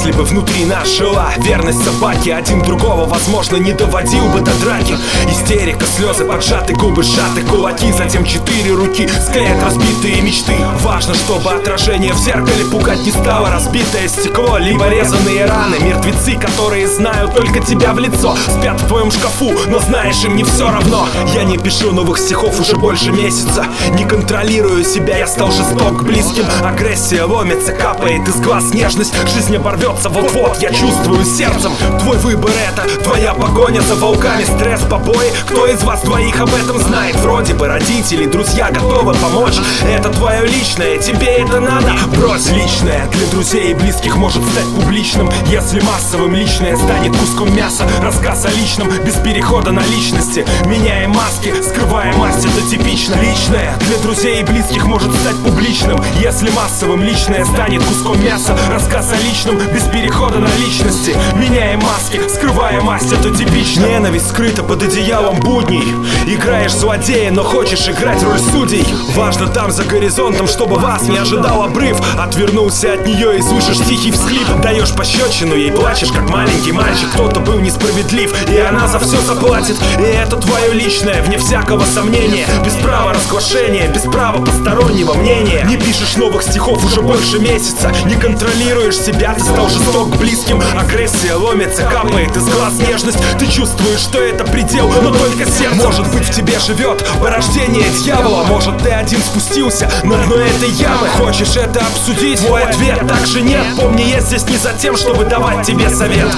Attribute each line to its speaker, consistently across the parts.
Speaker 1: Если бы внутри нас жила верность собаки, один другого, возможно, не доводил бы до драки. Истерика, слезы, поджаты губы, сжаты кулаки, затем 4 руки склеят разбитые мечты. Важно, чтобы отражение в зеркале пугать не стало. Разбитое стекло, либо резаные раны. Мертвецы, которые знают только тебя в лицо, спят в твоем шкафу, но знаешь, им не все равно. Я не пишу новых стихов уже больше месяца. Не контролирую себя, я стал жесток к близким. Агрессия ломится, капает из глаз нежность. Жизнь оборвется вот-вот, я чувствую сердцем. Твой выбор — это твоя погоня за волками. Стресс, побои, кто из вас двоих об этом знает? Вроде бы родители, друзья готовы помочь. Это твое личное, тебе это надо. Брось личное, для друзей и близких может стать публичным. Если массовым личное станет куском мяса. Рассказ о личном, без перехода на личности. Меняя маски, скрывая масть, это типично. Личное для друзей и близких может стать публичным. Если массовым личное станет куском мяса. Рассказ о личном, без перехода на личности. Меняя маски, скрывая масть, это типично. Ненависть скрыта под одеялом будней. Играешь злодея, но хочешь играть роль судей. Важно там за горизонтом, чтобы вас не ожидал обрыв. Отвернулся от нее и слышишь тихий всхлип. Даешь пощечину ей, плачешь как маленький мальчик. Кто-то был несправедлив, и она за все заплатит. И это твое личное, вне всякого сомнения. Без права разглашения, без права постороннего мнения. Не пишешь новых стихов уже больше месяца. Не контролируешь себя, ты стал жесток к близким. Агрессия ломится, капает из глаз нежность. Ты чувствуешь, что это предел, но только сердце. Может быть, в тебе живет порождение дьявола. Может, ты один спустился на дно этой ямы. Хочешь это обсудить? Твой ответ также нет. Помни, я здесь не за тем, чтобы давать тебе совет.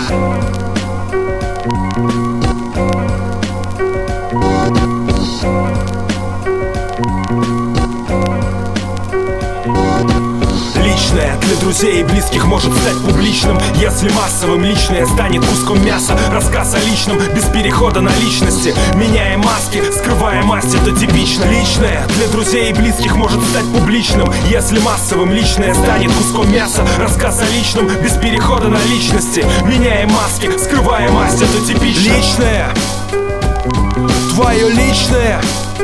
Speaker 1: Для друзей и близких может стать публичным. Если массовым личное станет куском мяса. Рассказ о личном, без перехода на личности. Меняя маски, скрывая масть, это типично. Личное для друзей и близких может стать публичным. Если массовым личное станет куском мяса. Рассказ о личном, без перехода на личности. Меняя маски, скрывая масть, это типично. Личное, твое личное.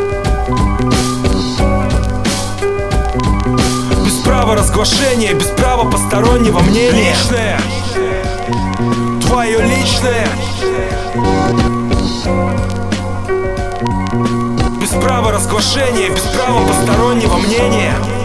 Speaker 1: Право разглашения, без права постороннего мнения. Личное, твое личное. Без права разглашения, без права постороннего мнения.